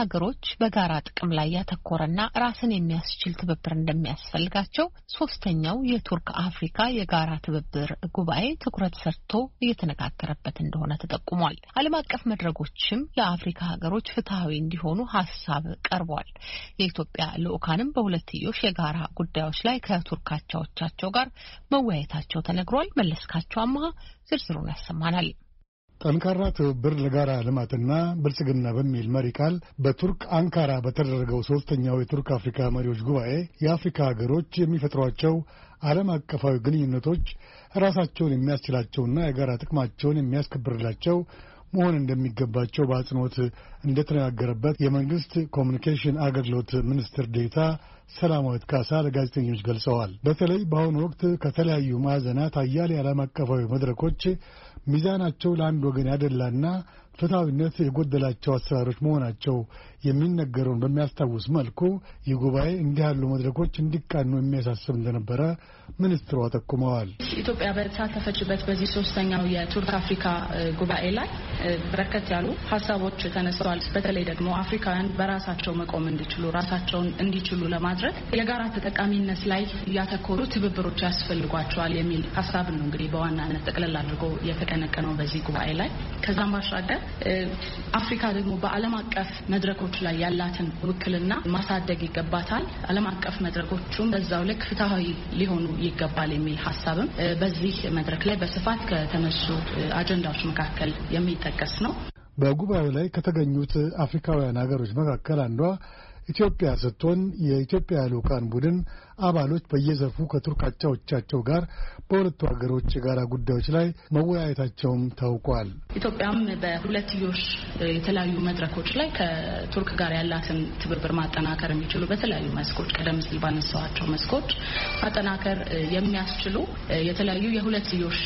ሀገሮች በጋራ ጥቅም ላይ ያተኮረና ራስን የሚያስችል ትብብር እንደሚያስፈልጋቸው ሶስተኛው የቱርክ አፍሪካ የጋራ ትብብር ጉባኤ ትኩረት ሰጥቶ እየተነጋገረበት እንደሆነ ተጠቁሟል። ዓለም አቀፍ መድረኮችም ለአፍሪካ ሀገሮች ፍትሃዊ እንዲሆኑ ሀሳብ ቀርቧል። የኢትዮጵያ ልዑካንም በሁለትዮሽ የጋራ ጉዳዮች ላይ ከቱርክ አቻዎቻቸው ጋር መወያየታቸው ተነግሯል። መለስካቸው አማሃ ዝርዝሩን ያሰማናል። ጠንካራ ትብብር ለጋራ ልማትና ብልጽግና በሚል መሪ ቃል በቱርክ አንካራ በተደረገው ሶስተኛው የቱርክ አፍሪካ መሪዎች ጉባኤ የአፍሪካ ሀገሮች የሚፈጥሯቸው ዓለም አቀፋዊ ግንኙነቶች ራሳቸውን የሚያስችላቸውና የጋራ ጥቅማቸውን የሚያስከብርላቸው መሆን እንደሚገባቸው በአጽንኦት እንደተነጋገረበት የመንግስት ኮሚኒኬሽን አገልግሎት ሚኒስትር ዴኤታ ሰላማዊት ካሳ ለጋዜጠኞች ገልጸዋል። በተለይ በአሁኑ ወቅት ከተለያዩ ማዕዘናት አያሌ ዓለም አቀፋዊ መድረኮች ሚዛናቸው ለአንድ ወገን ያደላና ፍትሐዊነት የጎደላቸው አሰራሮች መሆናቸው የሚነገረውን በሚያስታውስ መልኩ ይህ ጉባኤ እንዲህ ያሉ መድረኮች እንዲቃኑ የሚያሳስብ እንደነበረ ሚኒስትሯ ጠቁመዋል። ኢትዮጵያ በተሳተፈችበት በዚህ ሶስተኛው የቱርክ አፍሪካ ጉባኤ ላይ በርከት ያሉ ሀሳቦች ተነስተዋል። በተለይ ደግሞ አፍሪካውያን በራሳቸው መቆም እንዲችሉ ራሳቸውን እንዲችሉ ለማድረግ የጋራ ተጠቃሚነት ላይ ያተኮሩ ትብብሮች ያስፈልጓቸዋል የሚል ሀሳብ ነው እንግዲህ በዋናነት ጠቅለል አድርጎ የተቀነቀነው በዚህ ጉባኤ ላይ። ከዛም ባሻገር አፍሪካ ደግሞ በዓለም አቀፍ መድረኮች ላይ ያላትን ውክልና ማሳደግ ይገባታል። ዓለም አቀፍ መድረኮቹም በዛው ልክ ፍትሃዊ ሊሆኑ ይገባል የሚል ሀሳብም በዚህ መድረክ ላይ በስፋት ከተነሱ አጀንዳዎች መካከል የሚጠቀስ ነው። በጉባኤው ላይ ከተገኙት አፍሪካውያን ሀገሮች መካከል አንዷ ኢትዮጵያ ስትሆን የኢትዮጵያ ልዑካን ቡድን አባሎች በየዘርፉ ከቱርክ አቻዎቻቸው ጋር በሁለቱ ሀገሮች የጋራ ጉዳዮች ላይ መወያየታቸውም ታውቋል። ኢትዮጵያም በሁለትዮሽ የተለያዩ መድረኮች ላይ ከቱርክ ጋር ያላትን ትብብር ማጠናከር የሚችሉ በተለያዩ መስኮች ቀደም ሲል ባነሳዋቸው መስኮች ማጠናከር የሚያስችሉ የተለያዩ የሁለትዮሽ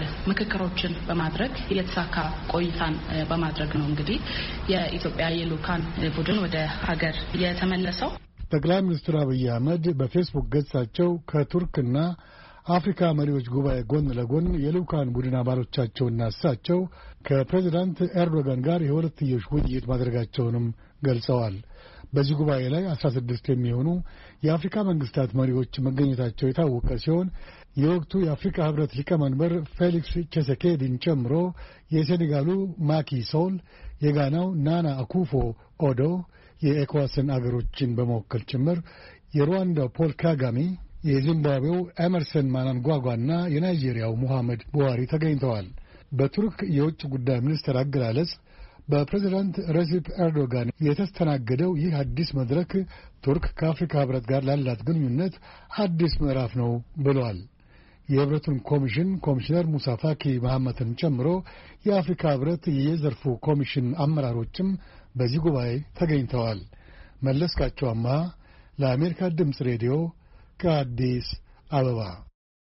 ምክክሮችን በማድረግ የተሳካ ቆይታን በማድረግ ነው እንግዲህ የኢትዮጵያ የልዑካን ቡድን ወደ ሀገር የተመለሰው። ጠቅላይ ሚኒስትር አብይ አህመድ በፌስቡክ ገጻቸው ከቱርክና አፍሪካ መሪዎች ጉባኤ ጎን ለጎን የልዑካን ቡድን አባሎቻቸውና እሳቸው ከፕሬዚዳንት ኤርዶጋን ጋር የሁለትዮሽ ውይይት ማድረጋቸውንም ገልጸዋል። በዚህ ጉባኤ ላይ 16 የሚሆኑ የአፍሪካ መንግስታት መሪዎች መገኘታቸው የታወቀ ሲሆን የወቅቱ የአፍሪካ ህብረት ሊቀመንበር ፌሊክስ ቼሴኬዲን ጨምሮ የሴኔጋሉ ማኪ ሶል፣ የጋናው ናና አኩፎ ኦዶ፣ የኤኳስን አገሮችን በመወከል ጭምር የሩዋንዳው ፖል ካጋሜ፣ የዚምባብዌው ኤመርሰን ማናንጓጓና የናይጄሪያው ሙሐመድ ቡሃሪ ተገኝተዋል። በቱርክ የውጭ ጉዳይ ሚኒስትር አገላለጽ በፕሬዚዳንት ረሲፕ ኤርዶጋን የተስተናገደው ይህ አዲስ መድረክ ቱርክ ከአፍሪካ ህብረት ጋር ላላት ግንኙነት አዲስ ምዕራፍ ነው ብለዋል። የህብረቱን ኮሚሽነር ሙሳ ፋኪ መሐመትን ጨምሮ የአፍሪካ ህብረት የየዘርፉ ኮሚሽን አመራሮችም በዚህ ጉባኤ ተገኝተዋል። መለስካቸው አማሃ ለአሜሪካ ድምፅ ሬዲዮ ከአዲስ አበባ